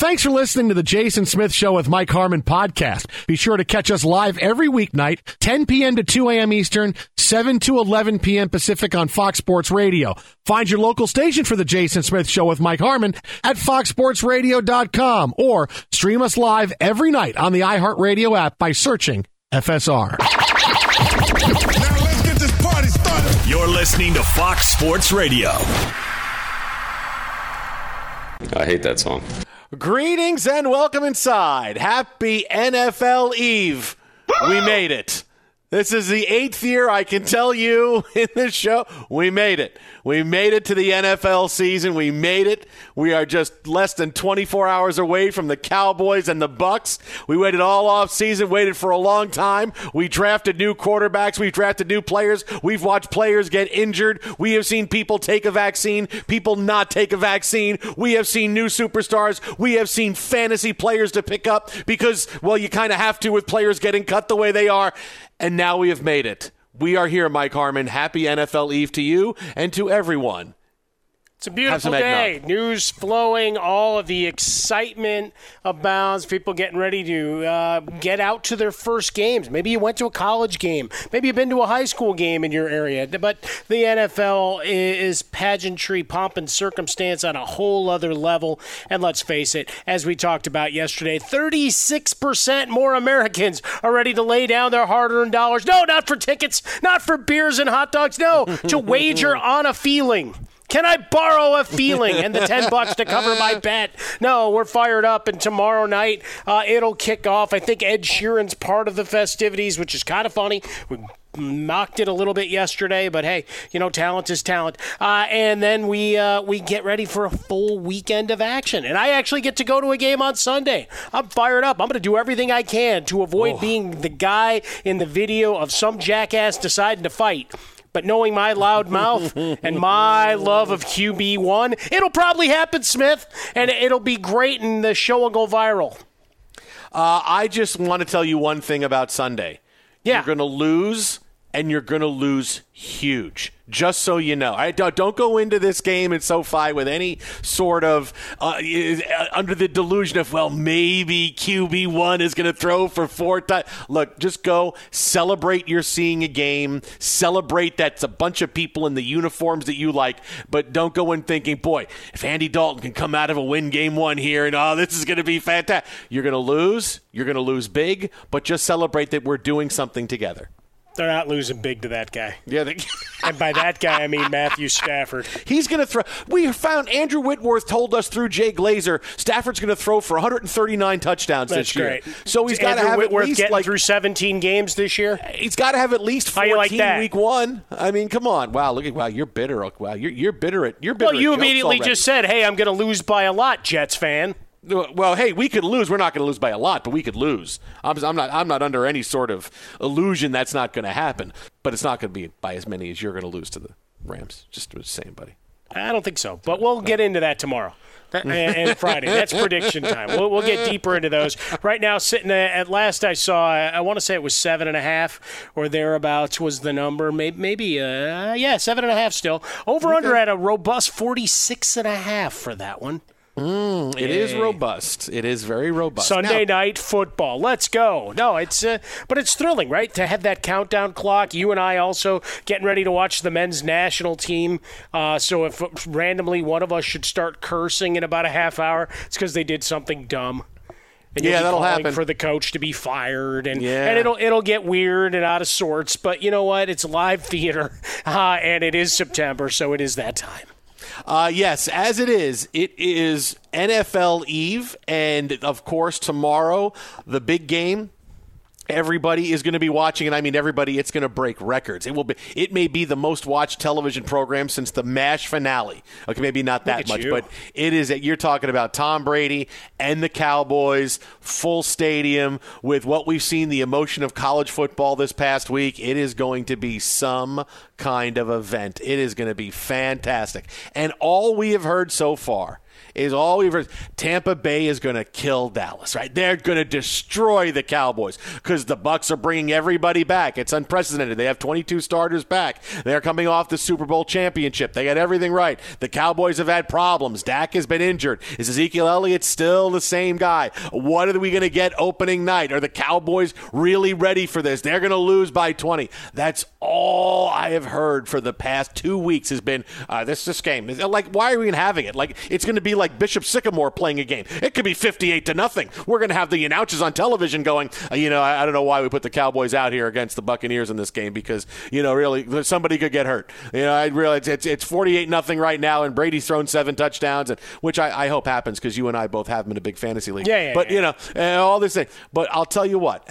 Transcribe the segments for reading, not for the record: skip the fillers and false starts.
Thanks for listening to the Jason Smith Show with Mike Harmon podcast. Be sure to catch us live every weeknight, 10 p.m. to 2 a.m. Eastern, 7 to 11 p.m. Pacific on Fox Sports Radio. Find your local station for the Jason Smith Show with Mike Harmon at foxsportsradio.com or stream us live every night on the iHeartRadio app by searching FSR. Now let's get this party started. You're listening to Fox Sports Radio. I hate that song. Greetings and welcome inside. Happy NFL Eve. We made it. This is the 8th year, I can tell you, in this show. We made it. We made it to the NFL season. We made it. We are just less than 24 hours away from the Cowboys and the Bucks. We waited all off season, waited for a long time. We drafted new quarterbacks. We've drafted new players. We've watched players get injured. We have seen people take a vaccine, people not take a vaccine. We have seen new superstars. We have seen fantasy players to pick up because, well, you kind of have to with players getting cut the way they are. And now we have made it. We are here, Mike Harmon. Happy NFL Eve to you and to everyone. It's a beautiful day. News flowing, all of the excitement abounds. People getting ready to get out to their first games. Maybe you went to a college game. Maybe you've been to a high school game in your area. But the NFL is pageantry, pomp, and circumstance on a whole other level. And let's face it, as we talked about yesterday, 36% more Americans are ready to lay down their hard-earned dollars. No, not for tickets, not for beers and hot dogs. No, to wager on a feeling. Can I borrow a feeling and the $10 to cover my bet? No, we're fired up, and tomorrow night it'll kick off. I think Ed Sheeran's part of the festivities, which is kind of funny. We mocked it a little bit yesterday, but hey, you know, talent is talent. And then we get ready for a full weekend of action. And I actually get to go to a game on Sunday. I'm fired up. I'm going to do everything I can to avoid being the guy in the video of some jackass deciding to fight. But knowing my loud mouth and my love of QB1, it'll probably happen, Smith, and it'll be great, and the show will go viral. I just want to tell you one thing about Sunday. Yeah. You're going to lose, and you're going to lose huge. Just so you know. Don't go into this game at SoFi with any sort of under the delusion of, well, maybe QB1 is going to throw for 4 times. Look, just go celebrate you're seeing a game. Celebrate that's a bunch of people in the uniforms that you like. But don't go in thinking, boy, if Andy Dalton can come out of a win game 1 here and, this is going to be fantastic. You're going to lose. You're going to lose big. But just celebrate that we're doing something together. They're not losing big to that guy. Yeah, and by that guy, I mean Matthew Stafford. He's going to throw. We found Andrew Whitworth told us through Jay Glazer, Stafford's going to throw for 139 touchdowns this year. That's great. So he's got to have Whitworth at least getting through 17 games this year. He's got to have at least 14 like week 1. I mean, come on. Wow, you're bitter. Wow, you're bitter at Well, you immediately just said, "Hey, I'm going to lose by a lot, Jets fan." Well, hey, we could lose. We're not going to lose by a lot, but we could lose. I'm not under any sort of illusion that's not going to happen. But it's not going to be by as many as you're going to lose to the Rams. Just saying, buddy. I don't think so. But we'll get into that tomorrow and Friday. That's prediction time. We'll get deeper into those. Right now, sitting at last I saw, I want to say it was 7.5 or thereabouts was the number. Maybe 7.5 still. Over-under at a robust 46.5 for that one. It is robust. It is very robust. Sunday night football. Let's go. No, but it's thrilling, right? To have that countdown clock. You and I also getting ready to watch the men's national team. So if randomly one of us should start cursing in about a half hour, it's because they did something dumb. And that'll happen. For the coach to be fired, and it'll get weird and out of sorts. But you know what? It's live theater, and it is September, so it is that time. Yes, as it is NFL Eve, and of course tomorrow, the big game. Everybody is going to be watching, and I mean everybody. It's going to break records. It may be the most watched television program since the MASH finale. Okay, maybe not that much, but it is. You're talking about Tom Brady and the Cowboys, full stadium with what we've seen, the emotion of college football this past week. It is going to be some kind of event. It is going to be fantastic, and all we have heard so far is all we've heard. Tampa Bay is going to kill Dallas, right? They're going to destroy the Cowboys because the Bucs are bringing everybody back. It's unprecedented. They have 22 starters back. They're coming off the Super Bowl championship. They got everything right. The Cowboys have had problems. Dak has been injured. Is Ezekiel Elliott still the same guy? What are we going to get opening night? Are the Cowboys really ready for this? They're going to lose by 20. That's all I have heard for the past 2 weeks has been, this game. Like, why are we even having it? Like, it's going to be like Bishop Sycamore playing a game. It could be 58-0. We're going to have the announcers on television going, I don't know why we put the Cowboys out here against the Buccaneers in this game because, really, somebody could get hurt. I realize it's 48-0 right now, and Brady's thrown 7 touchdowns, which I hope happens because you and I both have him in a big fantasy league. And all this thing. But I'll tell you what,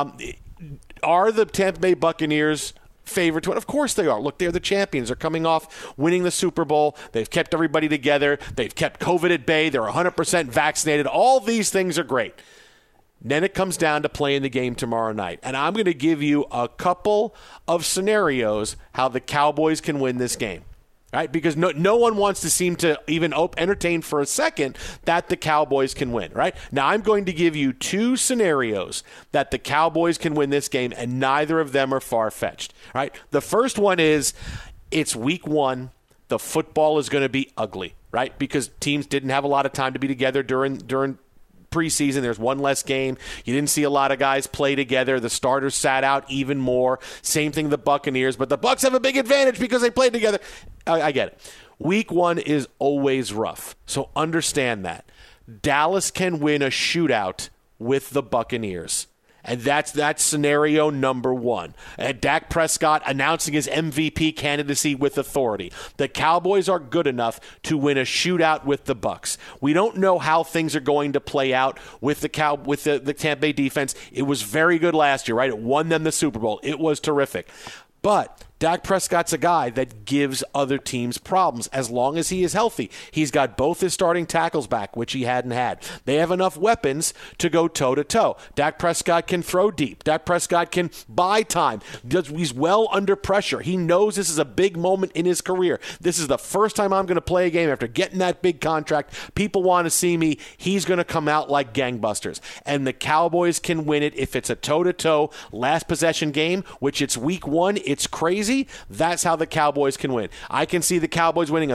are the Tampa Bay Buccaneers favorite to it? Of course they are. Look, they're the champions. They're coming off winning the Super Bowl. They've kept everybody together. They've kept COVID at bay. They're 100% vaccinated. All these things are great. Then it comes down to playing the game tomorrow night. And I'm going to give you a couple of scenarios how the Cowboys can win this game. Right? Because no one wants to seem to even entertain for a second that the Cowboys can win. Right? Now, I'm going to give you 2 scenarios that the Cowboys can win this game, and neither of them are far-fetched. Right? The first one is it's week 1. The football is going to be ugly. Right? Because teams didn't have a lot of time to be together during preseason. There's one less game. You didn't see a lot of guys play together. The starters sat out even more. Same thing the Buccaneers, but the Bucs have a big advantage because they played together. I get it. Week 1 is always rough, so understand that. Dallas can win a shootout with the Buccaneers. And that's scenario number 1. And Dak Prescott announcing his MVP candidacy with authority. The Cowboys are good enough to win a shootout with the Bucs. We don't know how things are going to play out with the Tampa Bay defense. It was very good last year, right? It won them the Super Bowl. It was terrific. But Dak Prescott's a guy that gives other teams problems as long as he is healthy. He's got both his starting tackles back, which he hadn't had. They have enough weapons to go toe-to-toe. Dak Prescott can throw deep. Dak Prescott can buy time. He's well under pressure. He knows this is a big moment in his career. This is the first time I'm going to play a game after getting that big contract. People want to see me. He's going to come out like gangbusters. And the Cowboys can win it if it's a toe-to-toe last possession game, which it's week 1. It's crazy. That's how the Cowboys can win. I can see the Cowboys winning a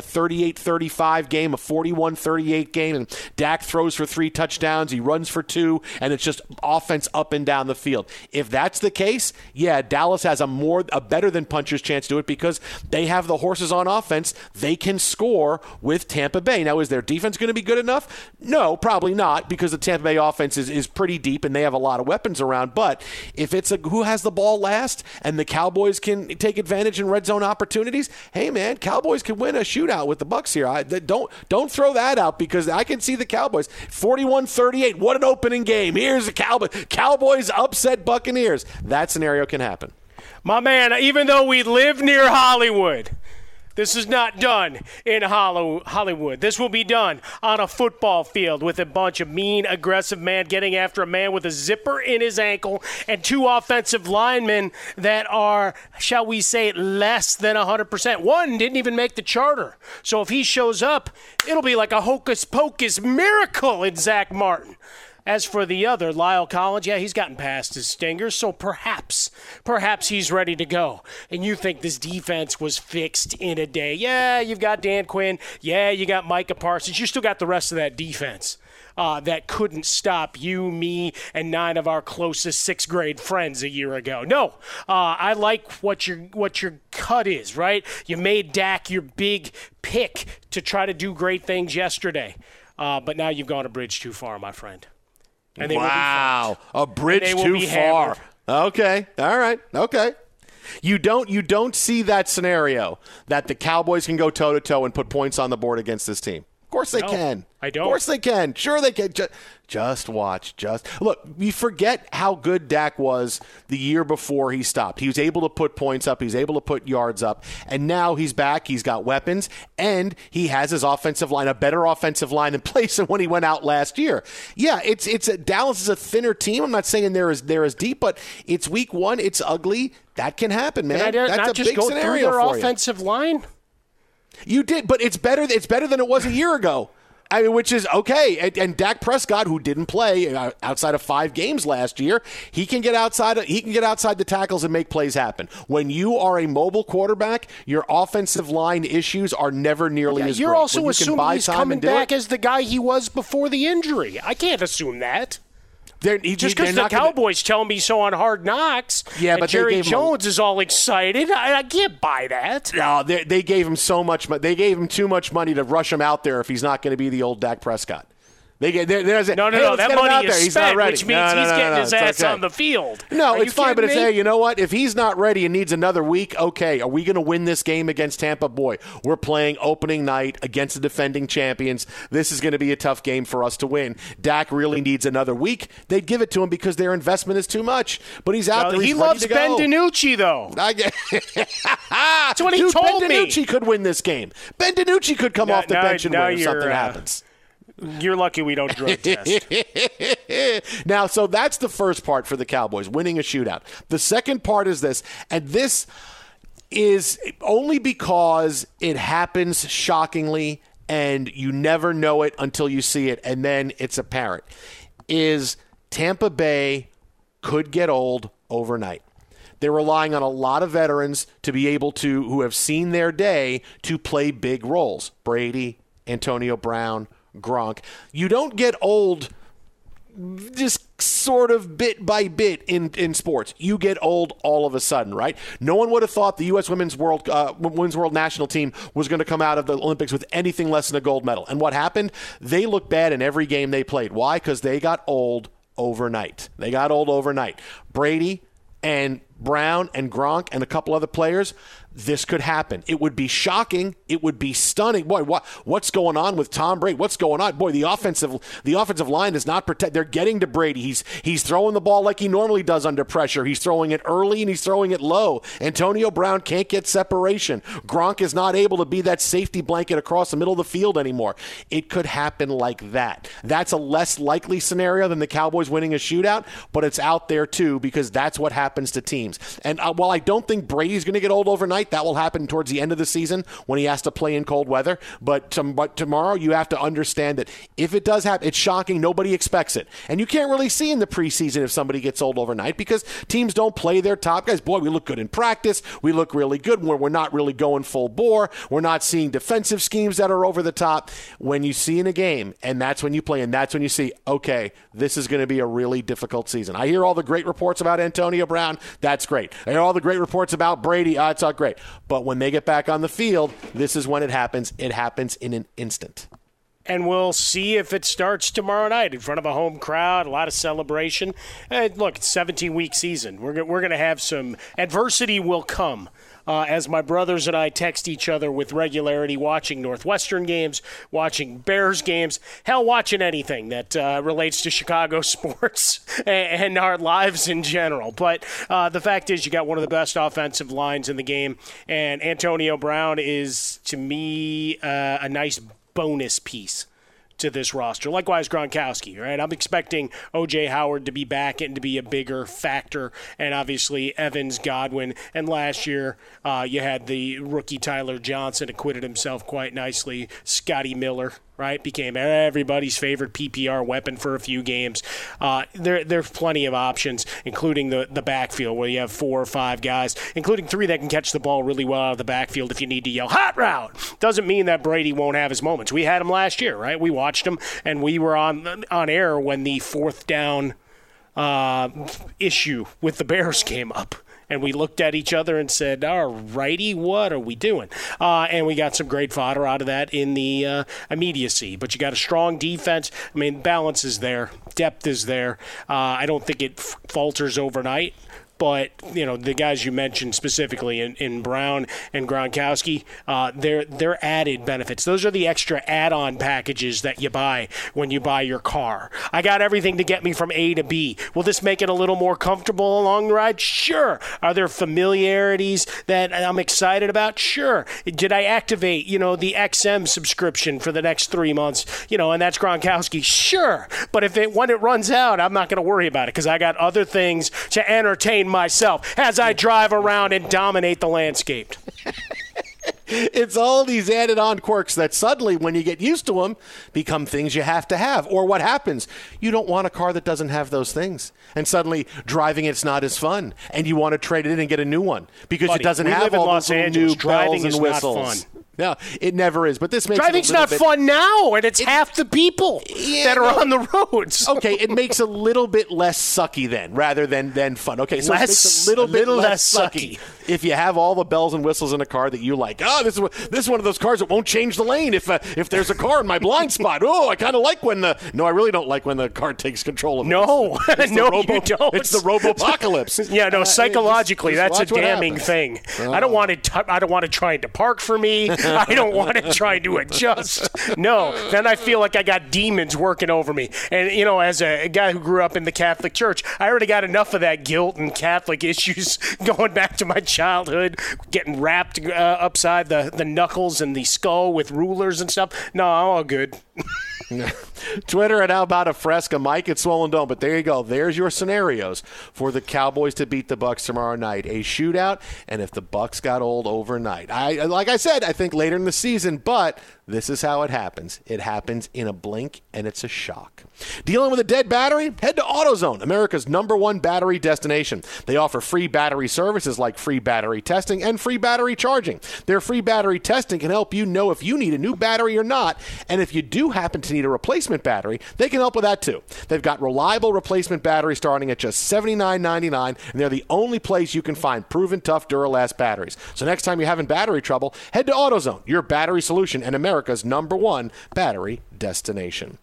38-35 game, a 41-38 game, and Dak throws for 3 touchdowns, he runs for 2, and it's just offense up and down the field. If that's the case, yeah, Dallas has a better than puncher's chance to do it because they have the horses on offense. They can score with Tampa Bay. Now, is their defense going to be good enough? No, probably not, because the Tampa Bay offense is pretty deep and they have a lot of weapons around. But if it's who has the ball last and the Cowboys can take advantage in red zone opportunities, hey man, Cowboys can win a shootout with the Bucs here. Don't throw that out because I can see the Cowboys 41-38. What an opening game! Here's the Cowboys upset Buccaneers. That scenario can happen. My man, even though we live near Hollywood, this is not done in Hollywood. This will be done on a football field with a bunch of mean, aggressive men getting after a man with a zipper in his ankle and 2 offensive linemen that are, shall we say, less than 100%. One didn't even make the charter. So if he shows up, it'll be like a hocus-pocus miracle in Zach Martin. As for the other, Lyle Collins, yeah, he's gotten past his stingers, so perhaps he's ready to go. And you think this defense was fixed in a day. Yeah, you've got Dan Quinn. Yeah, you got Micah Parsons. You still got the rest of that defense that couldn't stop you, me, and 9 of our closest 6th grade friends a year ago. No, I like what your cut is, right? You made Dak your big pick to try to do great things yesterday. But now you've gone a bridge too far, my friend. And they wow, a bridge too far. Okay, all right, okay. You don't see that scenario that the Cowboys can go toe-to-toe and put points on the board against this team. Of course they can. I don't. Of course they can. Sure they can. Just watch. Look, you forget how good Dak was the year before he stopped. He was able to put points up. He was able to put yards up. And now he's back. He's got weapons. And he has his offensive line, a better offensive line in place than when he went out last year. Yeah, Dallas is a thinner team. I'm not saying they're as deep, but it's week 1. It's ugly. That can happen, man. That's a big scenario for you. Offensive line? You did, but it's better than it was a year ago. I mean, which is okay. And Dak Prescott, who didn't play outside of 5 games last year, he can get outside the tackles and make plays happen. When you are a mobile quarterback, your offensive line issues are never nearly as great. You're also assuming he's coming back as the guy he was before the injury. I can't assume that. Just because the Cowboys tell me so on Hard Knocks, and Jerry Jones is all excited, I can't buy that. No, they gave him so much. They gave him too much money to rush him out there if he's not going to be the old Dak Prescott. No, that money is spent, which means he's getting his ass on the field. No, it's fine, but it's, hey, you know what? If he's not ready and needs another week, okay, are we going to win this game against Tampa? Boy, we're playing opening night against the defending champions. This is going to be a tough game for us to win. Dak really needs another week. They'd give it to him because their investment is too much. But he's out there. He loves Ben DiNucci, though. That's what he told me. Ben DiNucci could win this game. Ben DiNucci could come off the bench and win if something happens. You're lucky we don't drug test. Now, so that's the first part for the Cowboys, winning a shootout. The second part is this, and this is only because it happens shockingly and you never know it until you see it, and then it's apparent, is Tampa Bay could get old overnight. They're relying on a lot of veterans to be able to, who have seen their day, to play big roles. Brady, Antonio Brown, Gronk. You don't get old just sort of bit by bit in sports. You get old all of a sudden, right? No one would have thought the U.S. women's world national team was going to come out of the Olympics with anything less than a gold medal. And what happened? They looked bad in every game they played. Why? Because they got old overnight. Brady and Brown and Gronk and a couple other players, this could happen. It would be shocking. It would be stunning. Boy, what's going on with Tom Brady? What's going on? Boy, the offensive line is not protect. They're getting to Brady. He's throwing the ball like he normally does under pressure. He's throwing it early and he's throwing it low. Antonio Brown can't get separation. Gronk is not able to be that safety blanket across the middle of the field anymore. It could happen like that. That's a less likely scenario than the Cowboys winning a shootout, but it's out there too because that's what happens to teams. And while I don't think Brady's going to get old overnight, that will happen towards the end of the season when he has to play in cold weather. But tomorrow you have to understand that if it does happen, it's shocking. Nobody expects it. And you can't really see in the preseason if somebody gets old overnight because teams don't play their top guys. Boy, we look good in practice. We look really good when we're not really going full bore. We're not seeing defensive schemes that are over the top. When you see in a game, and that's when you play, and that's when you see, okay, this is going to be a really difficult season. I hear all the great reports about Antonio Brown. That's great. I hear all the great reports about Brady. It's all great. But when they get back on the field, this is when it happens. It happens in an instant. And we'll see if it starts tomorrow night in front of a home crowd, a lot of celebration. And look, it's a 17-week season. We're going to have some adversity will come. As my brothers and I text each other with regularity, watching Northwestern games, watching Bears games, hell, watching anything that relates to Chicago sports and our lives in general. But the fact is you got one of the best offensive lines in the game, and Antonio Brown is, to me, a nice bonus piece to this roster. Likewise, Gronkowski, right? I'm expecting O.J. Howard to be back and to be a bigger factor, and obviously Evans, Godwin, and last year you had the rookie Tyler Johnson acquitted himself quite nicely. Scotty Miller, right, became everybody's favorite PPR weapon for a few games. There's plenty of options, including the backfield where you have 4 or 5 guys, including 3 that can catch the ball really well out of the backfield if you need to yell, hot route! Doesn't mean that Brady won't have his moments. We had him last year, right? We watched him, and we were on air when the 4th down issue with the Bears came up. And we looked at each other and said, all righty, what are we doing? And we got some great fodder out of that in the immediacy. But you got a strong defense. I mean, balance is there. Depth is there. I don't think it falters overnight. But, you know, the guys you mentioned specifically in Brown and Gronkowski, they're added benefits. Those are the extra add-on packages that you buy when you buy your car. I got everything to get me from A to B. Will this make it a little more comfortable along the ride? Sure. Are there familiarities that I'm excited about? Sure. Did I activate, the XM subscription for the next 3 months? And that's Gronkowski. Sure. But when it runs out, I'm not going to worry about it because I got other things to entertain myself as I drive around and dominate the landscape. It's all these added on quirks that suddenly, when you get used to them, become things you have to have. Or what happens? You don't want a car that doesn't have those things. And suddenly, driving it's not as fun. And you want to trade it in and get a new one because it doesn't have all those new bells and whistles. Not fun. No, it never is. But this makes driving's not fun now, and it's half the people that are on the roads. Okay, it makes a little bit less sucky then, rather than fun. Okay, so it makes a little bit less sucky if you have all the bells and whistles in a car that you like. Oh, this is one of those cars that won't change the lane if there's a car in my blind spot. Oh, I kind of like when I really don't like when the car takes control of it. No, you don't. It's the robo-apocalypse. Yeah, no, psychologically, that's a damning thing. I don't want it trying to park for me. I don't want it trying to adjust. No, then I feel like I got demons working over me. And, as a guy who grew up in the Catholic Church, I already got enough of that guilt and Catholic issues going back to my childhood, getting wrapped upside the knuckles and the skull with rulers and stuff. No, I'm all good. Twitter at How About a Fresca, Mike at Swollen Dome. But there you go. There's your scenarios for the Cowboys to beat the Bucs tomorrow night. A shootout, and if the Bucs got old overnight. Like I said, I think later in the season, but this is how it happens. It happens in a blink, and it's a shock. Dealing with a dead battery? Head to AutoZone, America's #1 battery destination. They offer free battery services like free battery testing and free battery charging. Their free battery testing can help you know if you need a new battery or not, and if you do happen to need a replacement battery, they can help with that too. They've got reliable replacement batteries starting at just $79.99, and they're the only place you can find proven tough Duralast batteries. So next time you're having battery trouble, head to AutoZone, your battery solution and America's #1 battery destination.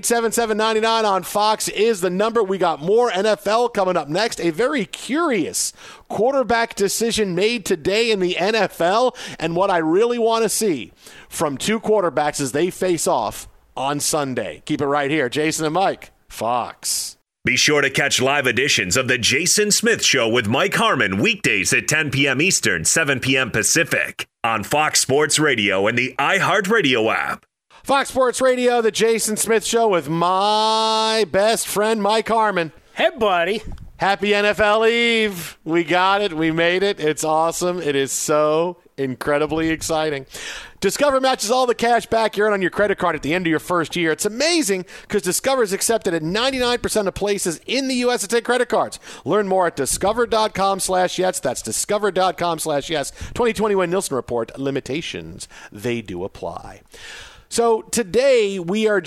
877-99 on Fox is the number. We got more NFL coming up next. A very curious quarterback decision made today in the NFL, and what I really want to see from two quarterbacks as they face off on Sunday. Keep it right here. Jason and Mike, Fox. Be sure to catch live editions of The Jason Smith Show with Mike Harmon weekdays at 10 p.m. Eastern, 7 p.m. Pacific on Fox Sports Radio and the iHeartRadio app. Fox Sports Radio, The Jason Smith Show with my best friend, Mike Harmon. Hey, buddy. Happy NFL Eve. We got it. We made it. It's awesome. It is so incredibly exciting. Discover matches all the cash back you earn on your credit card at the end of your first year. It's amazing because Discover is accepted at 99% of places in the U.S. to take credit cards. Learn more at discover.com/yes. That's discover.com/yes. 2021 Nielsen Report. Limitations, they do apply. So today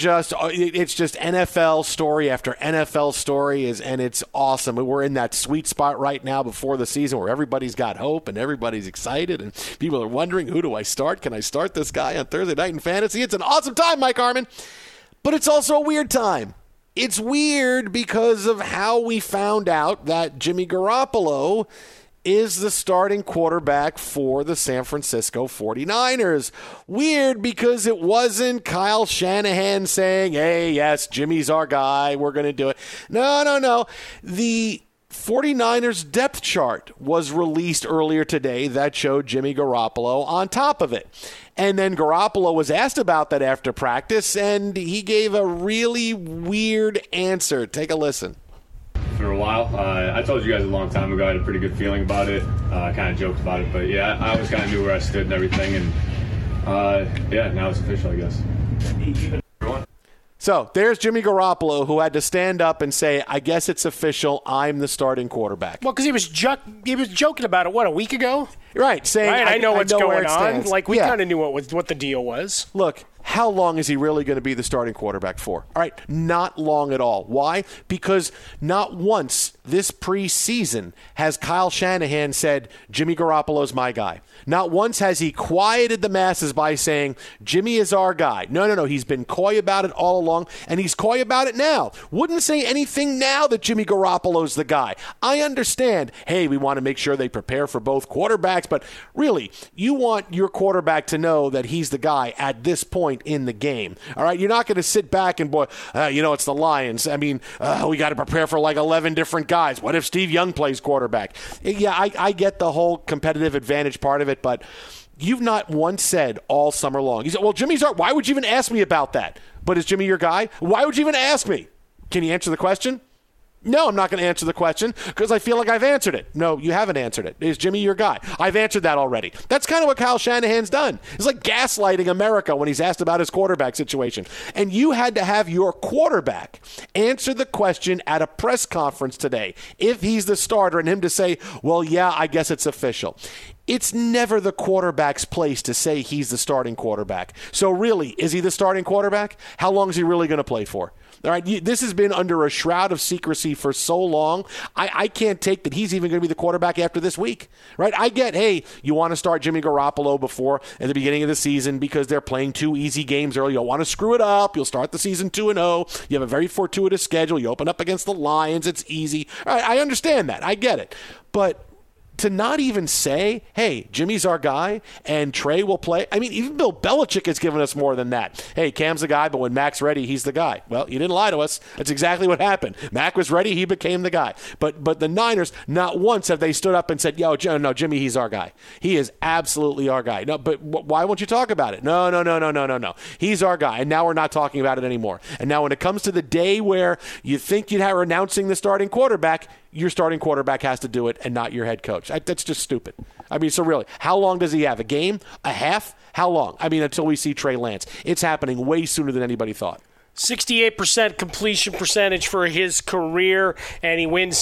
it's just NFL story after NFL story, and it's awesome. We're in that sweet spot right now before the season where everybody's got hope and everybody's excited and people are wondering, who do I start? Can I start this guy on Thursday night in fantasy? It's an awesome time, Mike Harmon, but it's also a weird time. It's weird because of how we found out that Jimmy Garoppolo is the starting quarterback for the San Francisco 49ers. Weird because it wasn't Kyle Shanahan saying, hey, yes, Jimmy's our guy, we're going to do it. No. The 49ers depth chart was released earlier today that showed Jimmy Garoppolo on top of it. And then Garoppolo was asked about that after practice, and he gave a really weird answer. Take a listen. For a while. I told you guys a long time ago I had a pretty good feeling about it. I kind of joked about it, but yeah, I always kind of knew where I stood and everything, and now it's official, I guess. So there's Jimmy Garoppolo, who had to stand up and say, I guess it's official, I'm the starting quarterback. Well, because he was joking about it, a week ago? Right, saying, right, I know what's going on. Like, we kind of knew what the deal was. Look, how long is he really going to be the starting quarterback for? All right, not long at all. Why? Because not once this preseason has Kyle Shanahan said, Jimmy Garoppolo's my guy. Not once has he quieted the masses by saying, Jimmy is our guy. No. He's been coy about it all along, and he's coy about it now. Wouldn't say anything now that Jimmy Garoppolo's the guy. I understand, hey, we want to make sure they prepare for both quarterbacks, but really, you want your quarterback to know that he's the guy at this point in the game. All right, you're not going to sit back and, it's the Lions. I mean, we got to prepare for like 11 different guys. What if Steve Young plays quarterback? Yeah, I get the whole competitive advantage part of it, but you've not once said all summer long. You said, well, Jimmy's our, why would you even ask me about that? But is Jimmy your guy? Why would you even ask me? Can you answer the question? No, I'm not going to answer the question because I feel like I've answered it. No, you haven't answered it. Is Jimmy your guy? I've answered that already. That's kind of what Kyle Shanahan's done. It's like gaslighting America when he's asked about his quarterback situation. And you had to have your quarterback answer the question at a press conference today if he's the starter and him to say, well, yeah, I guess it's official. It's never the quarterback's place to say he's the starting quarterback. So really, is he the starting quarterback? How long is he really going to play for? All right, this has been under a shroud of secrecy for so long. I can't take that he's even going to be the quarterback after this week, right? I get, hey, you want to start Jimmy Garoppolo before at the beginning of the season because they're playing 2 easy games early. You'll want to screw it up. You'll start the season 2-0. You have a very fortuitous schedule. You open up against the Lions. It's easy. All right, I understand that. I get it. But to not even say, hey, Jimmy's our guy and Trey will play. I mean, even Bill Belichick has given us more than that. Hey, Cam's the guy, but when Mac's ready, he's the guy. Well, you didn't lie to us. That's exactly what happened. Mac was ready. He became the guy. But the Niners, not once have they stood up and said, no, Jimmy, he's our guy. He is absolutely our guy. No, but why won't you talk about it? No. He's our guy. And now we're not talking about it anymore. And now when it comes to the day where you think you're announcing the starting quarterback, your starting quarterback has to do it and not your head coach. That's just stupid. I mean, so really, how long does he have? A game? A half? How long? I mean, until we see Trey Lance. It's happening way sooner than anybody thought. 68% completion percentage for his career, and he wins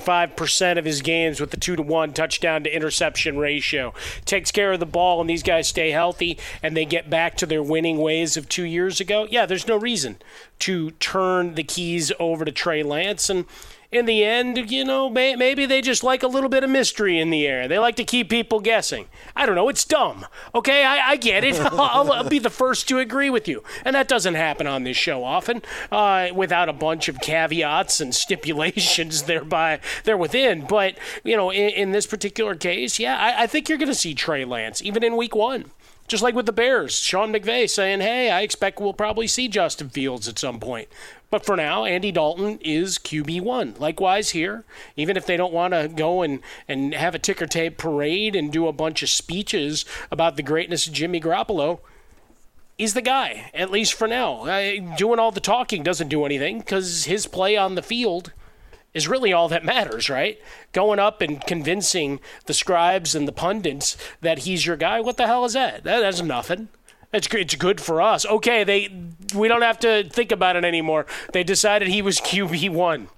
75% of his games with the 2-to-1 touchdown to interception ratio. Takes care of the ball, and these guys stay healthy, and they get back to their winning ways of 2 years ago. Yeah, there's no reason to turn the keys over to Trey Lance, and in the end, maybe they just like a little bit of mystery in the air. They like to keep people guessing. I don't know. It's dumb. Okay, I get it. I'll be the first to agree with you. And that doesn't happen on this show often without a bunch of caveats and stipulations they're within. But, in this particular case, yeah, I think you're going to see Trey Lance, even in week 1. Just like with the Bears, Sean McVay saying, hey, I expect we'll probably see Justin Fields at some point. But for now, Andy Dalton is QB1. Likewise here, even if they don't want to go and have a ticker tape parade and do a bunch of speeches about the greatness of Jimmy Garoppolo, he's the guy, at least for now. Doing all the talking doesn't do anything because his play on the field is really all that matters, right? Going up and convincing the scribes and the pundits that he's your guy, what the hell is that? That's nothing. It's good for us. Okay, we don't have to think about it anymore. They decided he was QB1.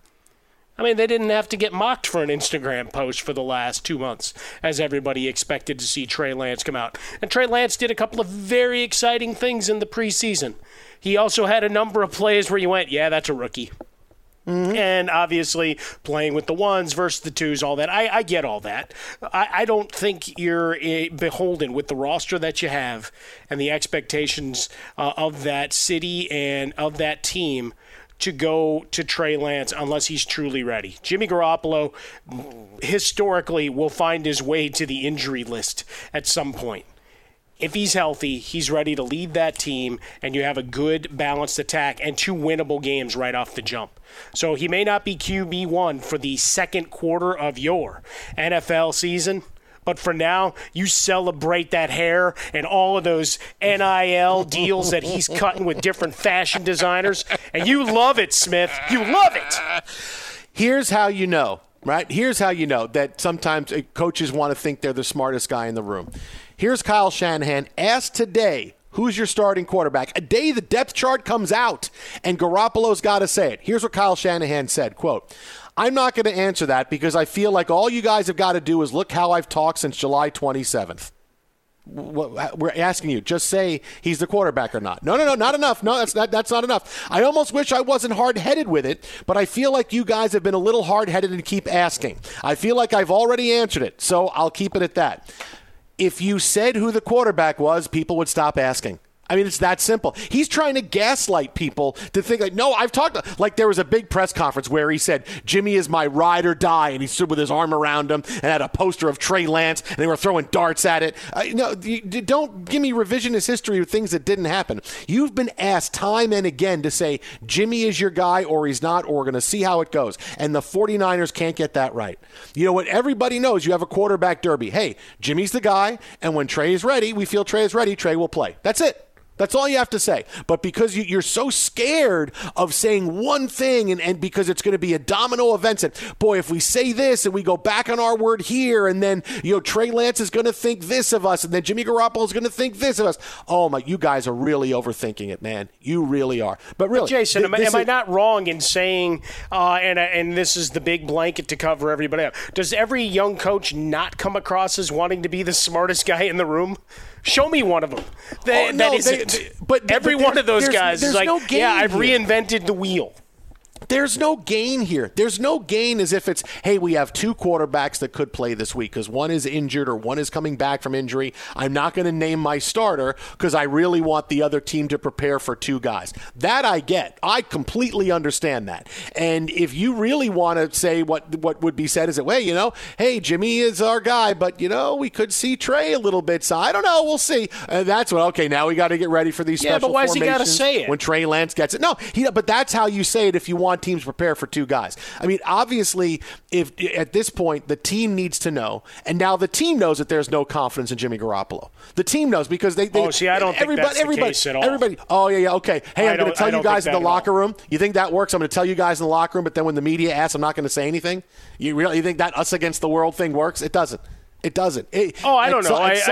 I mean, they didn't have to get mocked for an Instagram post for the last 2 months, as everybody expected to see Trey Lance come out. And Trey Lance did a couple of very exciting things in the preseason. He also had a number of plays where you went, yeah, that's a rookie. Mm-hmm. And obviously playing with the 1s versus the 2s, all that. I get all that. I don't think you're beholden with the roster that you have and the expectations of that city and of that team to go to Trey Lance unless he's truly ready. Jimmy Garoppolo historically will find his way to the injury list at some point. If he's healthy, he's ready to lead that team, and you have a good, balanced attack and 2 winnable games right off the jump. So he may not be QB1 for the second quarter of your NFL season, but for now, you celebrate that hair and all of those NIL deals that he's cutting with different fashion designers, and you love it, Smith. You love it. Here's how you know, right? Here's how you know that sometimes coaches want to think they're the smartest guy in the room. Here's Kyle Shanahan asked today, who's your starting quarterback? A day the depth chart comes out, and Garoppolo's got to say it. Here's what Kyle Shanahan said, quote, I'm not going to answer that because I feel like all you guys have got to do is look how I've talked since July 27th. We're asking you, just say he's the quarterback or not. No, not enough. No, that's not enough. I almost wish I wasn't hard-headed with it, but I feel like you guys have been a little hard-headed and keep asking. I feel like I've already answered it, so I'll keep it at that. If you said who the quarterback was, people would stop asking. I mean, it's that simple. He's trying to gaslight people to think like, no, I've talked. Like there was a big press conference where he said, Jimmy is my ride or die. And he stood with his arm around him and had a poster of Trey Lance and they were throwing darts at it. No, don't give me revisionist history of things that didn't happen. You've been asked time and again to say Jimmy is your guy or he's not, or we're going to see how it goes. And the 49ers can't get that right. You know what? Everybody knows you have a quarterback derby. Hey, Jimmy's the guy. And when Trey is ready, we feel Trey is ready. Trey will play. That's it. That's all you have to say. But because you're so scared of saying one thing and because it's going to be a domino event, and boy, if we say this and we go back on our word here, and then Trey Lance is going to think this of us, and then Jimmy Garoppolo is going to think this of us. Oh my, you guys are really overthinking it, man. You really are. But really, Jason, am I not wrong in saying, and this is the big blanket to cover everybody up, does every young coach not come across as wanting to be the smartest guy in the room? Show me one of them. But every one of those guys is like, yeah, I've reinvented the wheel. There's no gain here. There's no gain as if it's, hey, we have two quarterbacks that could play this week because one is injured or one is coming back from injury. I'm not going to name my starter because I really want the other team to prepare for two guys. That I get. I completely understand that. And if you really want to say what would be said is that, well, hey, Jimmy is our guy, but, we could see Trey a little bit. So I don't know. We'll see. That's what, okay, now we got to get ready for these special formations. Yeah, but why has he got to say it? When Trey Lance gets it. No, but that's how you say it if you want teams prepare for two guys. I mean, obviously, if at this point the team needs to know, and now the team knows that there's no confidence in Jimmy Garoppolo. The team knows because they I don't think that's the case at all. Everybody, okay. Hey, I'm going to tell you guys in the locker room. You think that works? I'm going to tell you guys in the locker room, but then when the media asks, I'm not going to say anything. You think that us against the world thing works? It doesn't. It doesn't. I don't know.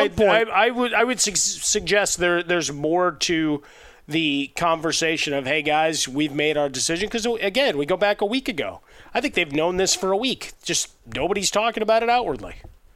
I would suggest there's more to the conversation of, hey, guys, we've made our decision. Because, again, we go back a week ago. I think they've known this for a week. Just nobody's talking about it outwardly.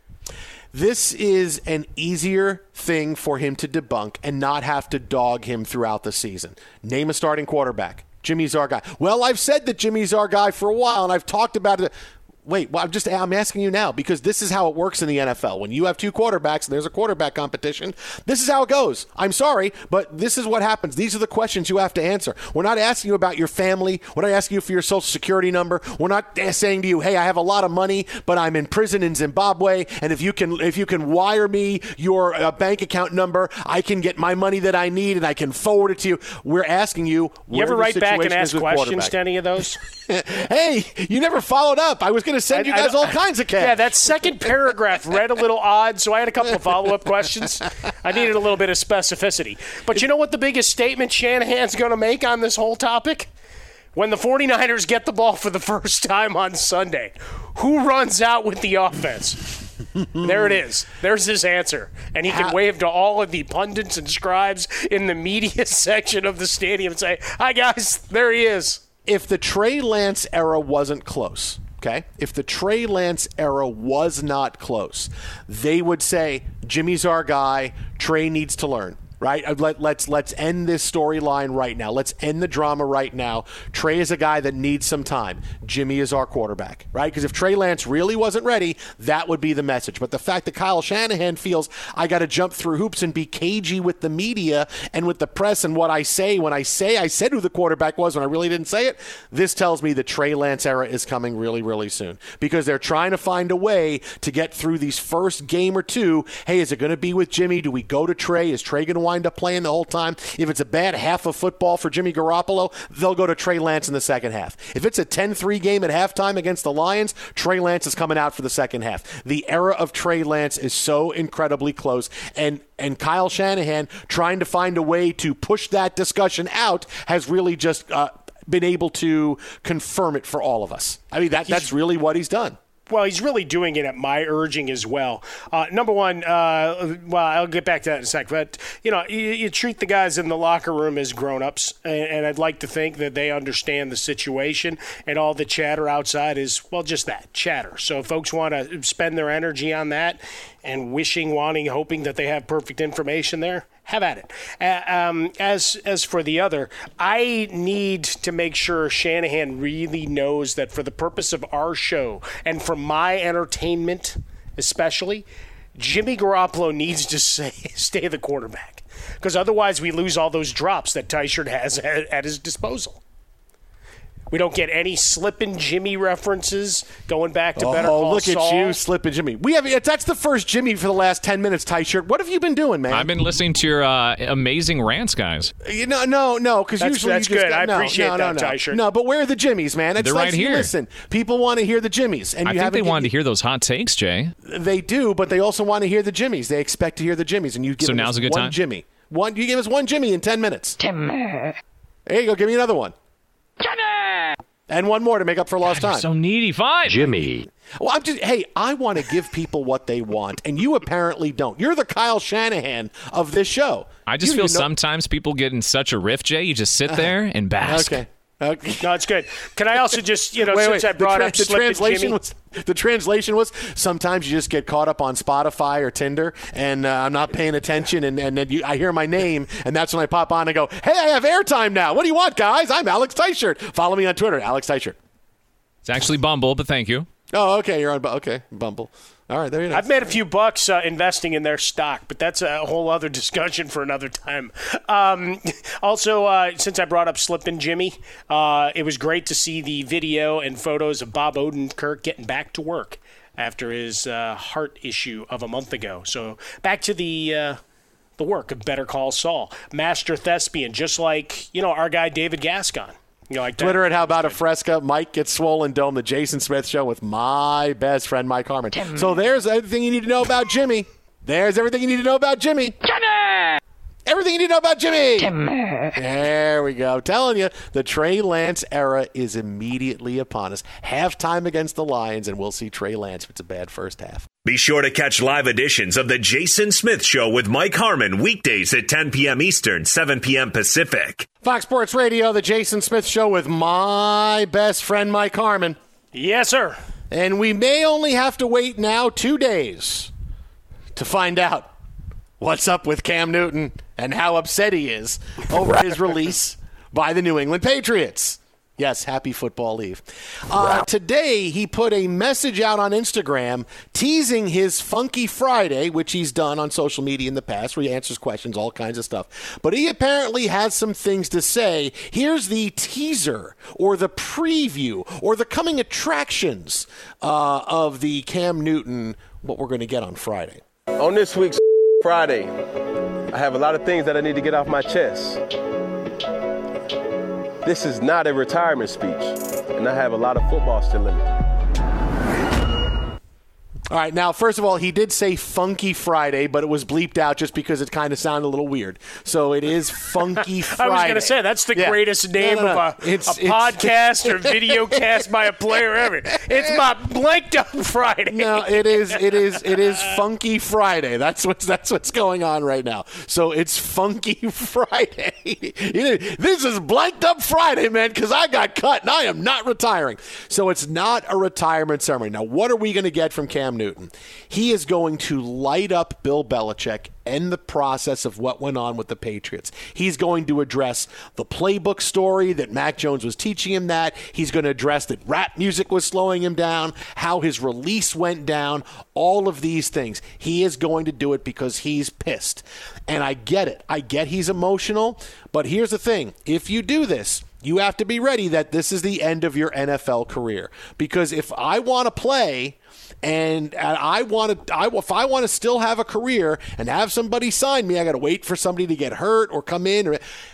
This is an easier thing for him to debunk and not have to dog him throughout the season. Name a starting quarterback. Jimmy's our guy. Well, I've said that Jimmy's our guy for a while, and I've talked about it. Wait, well, I'm asking you now because this is how it works in the NFL. When you have two quarterbacks and there's a quarterback competition, this is how it goes. I'm sorry, but this is what happens. These are the questions you have to answer. We're not asking you about your family. We're not asking you for your social security number. We're not saying to you, hey, I have a lot of money, but I'm in prison in Zimbabwe, and if you can wire me your bank account number, I can get my money that I need and I can forward it to you. We're asking you. You ever write back and ask questions to any of those? Hey, you never followed up. I was going to send you guys all kinds of cash. Yeah, that second paragraph read a little odd, so I had a couple of follow-up questions. I needed a little bit of specificity. But you know what the biggest statement Shanahan's going to make on this whole topic? When the 49ers get the ball for the first time on Sunday, who runs out with the offense? There it is. There's his answer. And he can wave to all of the pundits and scribes in the media section of the stadium and say, hi, guys, there he is. If the Trey Lance era wasn't close, okay, if the Trey Lance era was not close, they would say, Jimmy's our guy, Trey needs to learn. Right? Let's end this storyline right now. Let's end the drama right now. Trey is a guy that needs some time. Jimmy is our quarterback, right? Because if Trey Lance really wasn't ready, that would be the message. But the fact that Kyle Shanahan feels I got to jump through hoops and be cagey with the media and with the press and what I say when I said who the quarterback was when I really didn't say it, this tells me the Trey Lance era is coming really, really soon. Because they're trying to find a way to get through these first game or two. Hey, is it going to be with Jimmy? Do we go to Trey? Is Trey going to wind up playing the whole time? If it's a bad half of football for Jimmy Garoppolo, they'll go to Trey Lance in the second half. If it's a 10-3 game at halftime against the Lions, Trey Lance is coming out for the second half. The era of Trey Lance is so incredibly close, and Kyle Shanahan trying to find a way to push that discussion out has really just been able to confirm it for all of us. I mean, that's really what he's done. Well, he's really doing it at my urging as well. Number one, I'll get back to that in a sec. But, you treat the guys in the locker room as grown-ups, and I'd like to think that they understand the situation, and all the chatter outside is, well, just that, chatter. So if folks want to spend their energy on that and wishing, wanting, hoping that they have perfect information there, have at it. As for the other, I need to make sure Shanahan really knows that for the purpose of our show and for my entertainment especially, Jimmy Garoppolo needs to stay the quarterback. Because otherwise we lose all those drops that Teichert has at his disposal. We don't get any slippin' Jimmy references going back to Better Call look Saul. At you, slippin' Jimmy. That's the first Jimmy for the last 10 minutes, Teichert. What have you been doing, man? I've been listening to your amazing rants, guys. No, because usually that's you just good. I appreciate that, Teichert. No, but where are the Jimmies, man? They're right here. Listen, people want to hear the Jimmies, and I think they wanted to hear those hot takes, Jay. They do, but they also want to hear the Jimmies. They expect to hear the Jimmies, and you give now's a good one time? Jimmy. You give us one Jimmy in 10 minutes. Timmy. There you go. Give me another one. Jimmy. And one more to make up for lost time. So needy. Fine. Jimmy. Well, I want to give people what they want, and you apparently don't. You're the Kyle Shanahan of this show. I just feel sometimes people get in such a riff, Jay. You just sit there and bask. Okay. No, it's good. Can I also just, since I brought up the translation Jimmy. the translation was sometimes you just get caught up on Spotify or Tinder, and I'm not paying attention, and then I hear my name, and that's when I pop on and go, hey, I have airtime now. What do you want, guys? I'm Alex Teichert. Follow me on Twitter, Alex Teichert. It's actually Bumble, but thank you. Oh, okay. You're on. Okay, Bumble. All right, there you go. I've made a few bucks investing in their stock, but that's a whole other discussion for another time. Also, since I brought up Slippin' Jimmy, it was great to see the video and photos of Bob Odenkirk getting back to work after his heart issue of a month ago. So back to the work of Better Call Saul. Master thespian, just like, our guy David Gascon. Like Twitter at How About a Fresca. Mike Gets Swollen Dome, the Jason Smith Show with my best friend, Mike Harmon. So there's everything you need to know about Jimmy. There's everything you need to know about Jimmy. Jimmy! Everything you need to know about Jimmy. Jimmy! There we go. Telling you, the Trey Lance era is immediately upon us. Halftime against the Lions, and we'll see Trey Lance if it's a bad first half. Be sure to catch live editions of The Jason Smith Show with Mike Harmon weekdays at 10 p.m. Eastern, 7 p.m. Pacific. Fox Sports Radio, The Jason Smith Show with my best friend, Mike Harmon. Yes, sir. And we may only have to wait now 2 days to find out what's up with Cam Newton and how upset he is over his release by the New England Patriots. Yes, happy football eve. Today, he put a message out on Instagram teasing his Funky Friday, which he's done on social media in the past, where he answers questions, all kinds of stuff. But he apparently has some things to say. Here's the teaser or the preview or the coming attractions of the Cam Newton, what we're going to get on Friday. On this week's Friday, I have a lot of things that I need to get off my chest. This is not a retirement speech, and I have a lot of football still in it. All right, now, first of all, he did say Funky Friday, but it was bleeped out just because it kind of sounded a little weird. So it is Funky Friday. I was going to say, that's the greatest name of a podcast or video cast by a player ever. It's my blanked up Friday. No, it is Funky Friday. That's what's going on right now. So it's Funky Friday. This is blanked up Friday, man, because I got cut and I am not retiring. So it's not a retirement ceremony. Now, what are we going to get from Cam Newton? He is going to light up Bill Belichick and the process of what went on with the Patriots. He's going to address the playbook story that Mac Jones was teaching him that. He's going to address that rap music was slowing him down, how his release went down, all of these things. He is going to do it because he's pissed. And I get it. I get he's emotional. But here's the thing. If you do this, you have to be ready that this is the end of your NFL career. Because if I want to play and if I want to still have a career and have somebody sign me, I got to wait for somebody to get hurt or come in.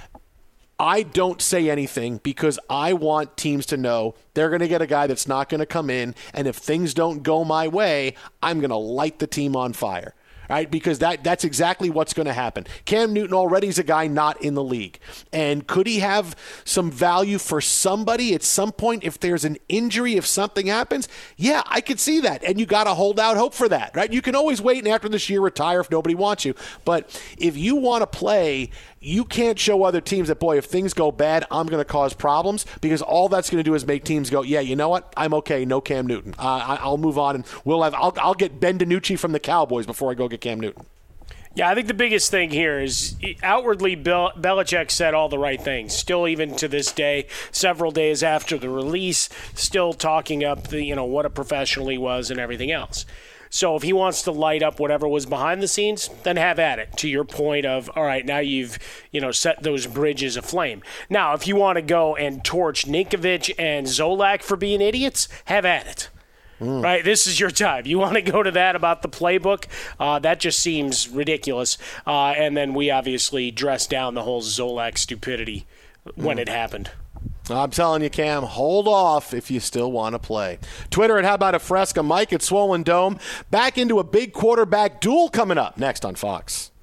I don't say anything because I want teams to know they're going to get a guy that's not going to come in, and if things don't go my way, I'm going to light the team on fire. Right, because that's exactly what's going to happen. Cam Newton already is a guy not in the league. And could he have some value for somebody at some point if there's an injury, if something happens? Yeah, I could see that. And you got to hold out hope for that, right? You can always wait and after this year retire if nobody wants you. But if you want to play, you can't show other teams that, boy, if things go bad, I'm going to cause problems, because all that's going to do is make teams go, yeah, you know what? I'm okay. No Cam Newton. I'll move on, and I'll get Ben DiNucci from the Cowboys before I go get Cam Newton. Yeah, I think the biggest thing here is outwardly Belichick said all the right things. Still, even to this day, several days after the release, still talking up what a professional he was and everything else. So if he wants to light up whatever was behind the scenes, then have at it. To your point of, all right, now you've set those bridges aflame. Now, if you want to go and torch Ninkovich and Zolak for being idiots, have at it. Right, this is your time. You want to go to that about the playbook? That just seems ridiculous. And then we obviously dressed down the whole Zolak stupidity when it happened. I'm telling you, Cam, hold off if you still want to play. Twitter at How About a Fresca. Mike at Swollen Dome. Back into a big quarterback duel coming up next on Fox.